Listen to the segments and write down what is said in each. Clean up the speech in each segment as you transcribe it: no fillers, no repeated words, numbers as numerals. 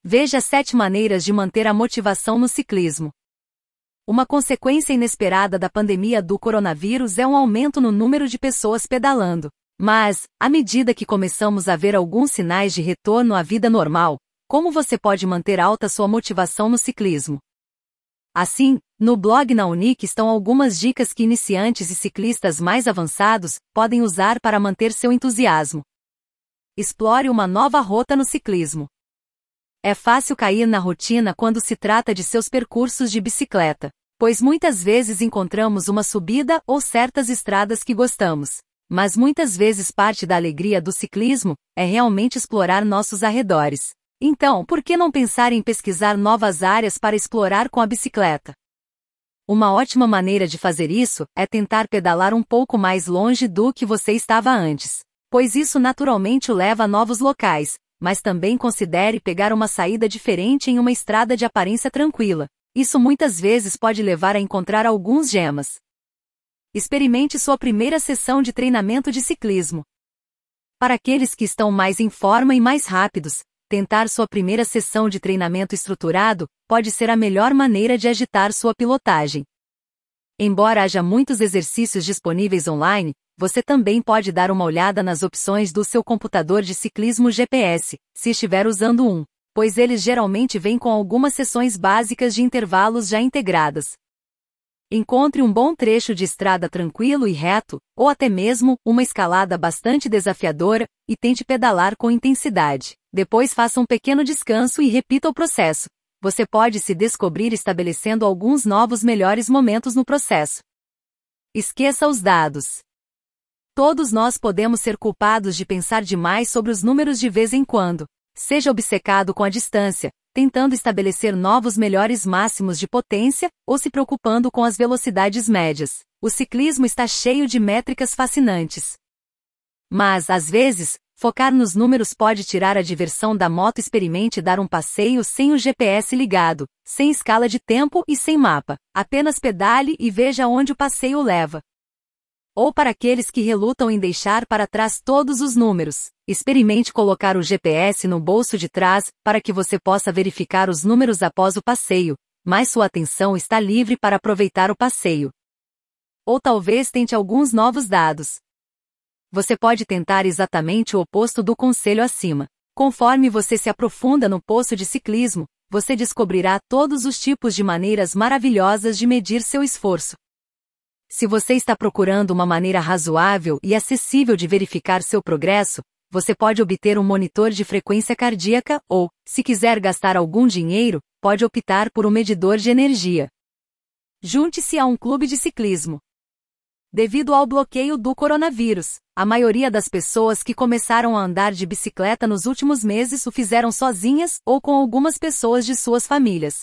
Veja 7 maneiras de manter a motivação no ciclismo. Uma consequência inesperada da pandemia do coronavírus é um aumento no número de pessoas pedalando. Mas, à medida que começamos a ver alguns sinais de retorno à vida normal, como você pode manter alta sua motivação no ciclismo? Assim, no blog na Unic estão algumas dicas que iniciantes e ciclistas mais avançados podem usar para manter seu entusiasmo. Explore uma nova rota no ciclismo. É fácil cair na rotina quando se trata de seus percursos de bicicleta, pois muitas vezes encontramos uma subida ou certas estradas que gostamos. Mas muitas vezes parte da alegria do ciclismo é realmente explorar nossos arredores. Então, por que não pensar em pesquisar novas áreas para explorar com a bicicleta? Uma ótima maneira de fazer isso é tentar pedalar um pouco mais longe do que você estava antes, pois isso naturalmente o leva a novos locais, mas também considere pegar uma saída diferente em uma estrada de aparência tranquila. Isso muitas vezes pode levar a encontrar alguns gemas. Experimente sua primeira sessão de treinamento de ciclismo. Para aqueles que estão mais em forma e mais rápidos, tentar sua primeira sessão de treinamento estruturado pode ser a melhor maneira de agitar sua pilotagem. Embora haja muitos exercícios disponíveis online, você também pode dar uma olhada nas opções do seu computador de ciclismo GPS, se estiver usando um, pois eles geralmente vêm com algumas sessões básicas de intervalos já integradas. Encontre um bom trecho de estrada tranquilo e reto, ou até mesmo uma escalada bastante desafiadora, e tente pedalar com intensidade. Depois faça um pequeno descanso e repita o processo. Você pode se descobrir estabelecendo alguns novos melhores momentos no processo. Esqueça os dados. Todos nós podemos ser culpados de pensar demais sobre os números de vez em quando. Seja obcecado com a distância, tentando estabelecer novos melhores máximos de potência, ou se preocupando com as velocidades médias. O ciclismo está cheio de métricas fascinantes. Mas, às vezes, focar nos números pode tirar a diversão da moto. Experimente dar um passeio sem o GPS ligado, sem escala de tempo e sem mapa. Apenas pedale e veja onde o passeio leva. Ou para aqueles que relutam em deixar para trás todos os números, experimente colocar o GPS no bolso de trás para que você possa verificar os números após o passeio, mas sua atenção está livre para aproveitar o passeio. Ou talvez tente alguns novos dados. Você pode tentar exatamente o oposto do conselho acima. Conforme você se aprofunda no poço de ciclismo, você descobrirá todos os tipos de maneiras maravilhosas de medir seu esforço. Se você está procurando uma maneira razoável e acessível de verificar seu progresso, você pode obter um monitor de frequência cardíaca ou, se quiser gastar algum dinheiro, pode optar por um medidor de energia. Junte-se a um clube de ciclismo. Devido ao bloqueio do coronavírus, a maioria das pessoas que começaram a andar de bicicleta nos últimos meses o fizeram sozinhas ou com algumas pessoas de suas famílias.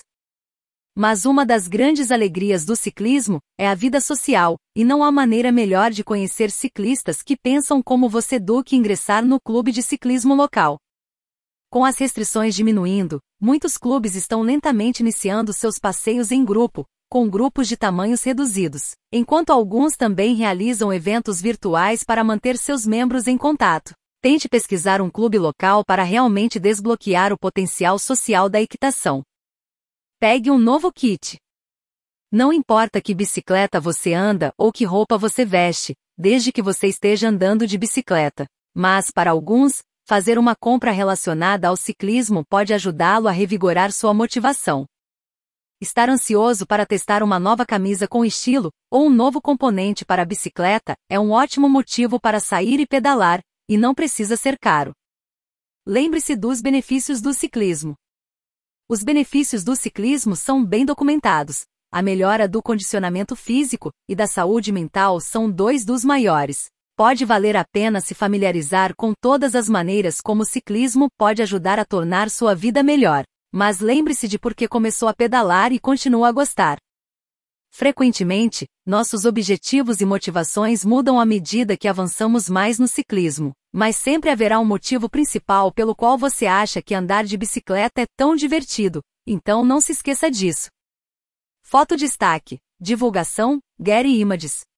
Mas uma das grandes alegrias do ciclismo é a vida social, e não há maneira melhor de conhecer ciclistas que pensam como você do que ingressar no clube de ciclismo local. Com as restrições diminuindo, muitos clubes estão lentamente iniciando seus passeios em grupo, com grupos de tamanhos reduzidos, enquanto alguns também realizam eventos virtuais para manter seus membros em contato. Tente pesquisar um clube local para realmente desbloquear o potencial social da equitação. Pegue um novo kit. Não importa que bicicleta você anda ou que roupa você veste, desde que você esteja andando de bicicleta. Mas, para alguns, fazer uma compra relacionada ao ciclismo pode ajudá-lo a revigorar sua motivação. Estar ansioso para testar uma nova camisa com estilo, ou um novo componente para a bicicleta, é um ótimo motivo para sair e pedalar, e não precisa ser caro. Lembre-se dos benefícios do ciclismo. Os benefícios do ciclismo são bem documentados. A melhora do condicionamento físico e da saúde mental são dois dos maiores. Pode valer a pena se familiarizar com todas as maneiras como o ciclismo pode ajudar a tornar sua vida melhor. Mas lembre-se de por que começou a pedalar e continua a gostar. Frequentemente, nossos objetivos e motivações mudam à medida que avançamos mais no ciclismo, mas sempre haverá um motivo principal pelo qual você acha que andar de bicicleta é tão divertido, então não se esqueça disso. Foto destaque. Divulgação, Getty Images.